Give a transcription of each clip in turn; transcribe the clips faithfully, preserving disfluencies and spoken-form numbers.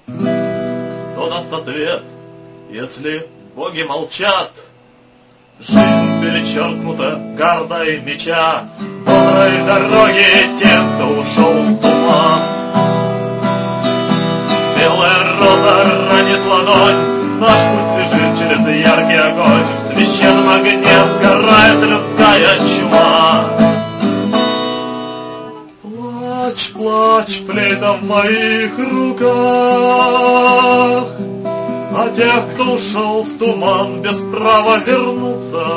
Кто даст ответ, если боги молчат? Жизнь перечеркнута гардой меча, доброй дороги тем, кто ушел в туман. Белая роза ранит ладонь, наш путь лежит через яркий огонь. В священном огне сгорает людская чума. Плачь, плачь, флейта в моих руках о тех, кто ушел в туман без права вернуться.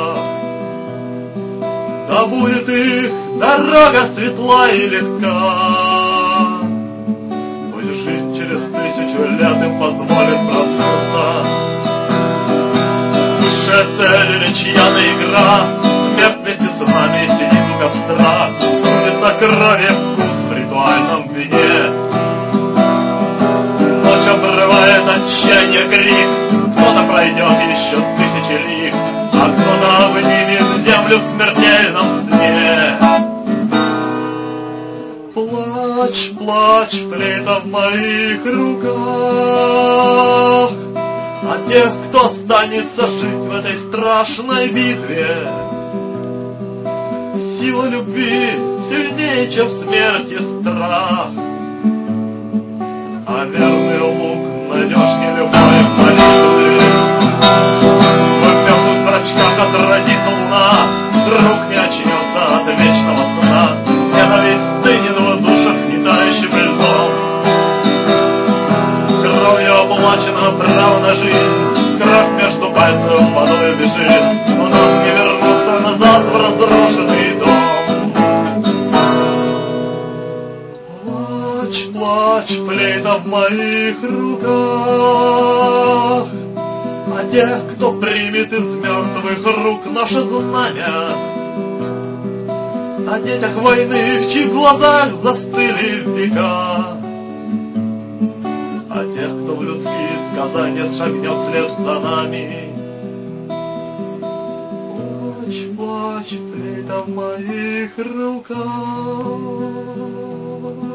Да будет их дорога светла и легка, пусть жить через тысячу лет им позволит проснуться. Высшая цель или чья-то игра, смерть вместе с нами сидит у костра, судит на крови вкус в ритуальном вине. Ночь обрывает отчаяние крик, кто-то пройдет еще тысячи лиг, а кто-то обнимет землю в смертельном сне. Плачь, плачь, флейта в моих руках о тех, кто останется жить в этой страшной битве. Сила любви сильнее, чем смерть и страх, а верный лук надежнее любой молитвы. В мертвых зрачках отразит луна, вдруг не очнется от вечного сна. Ненависть стынет в душах нетающим льдом. Кровью оплачено право на жизнь, кровь между пальцев водой бежит, но нам не вернуться назад в разрушенный дом. Плачь, плачь, флейта в моих руках о тех, кто примет из мертвых рук наше знамя, о детях войны, в чьих глазах застыли века, о тех, кто в людские сказания шагнет вслед за нами. Плачь, плачь, флейта в моих руках.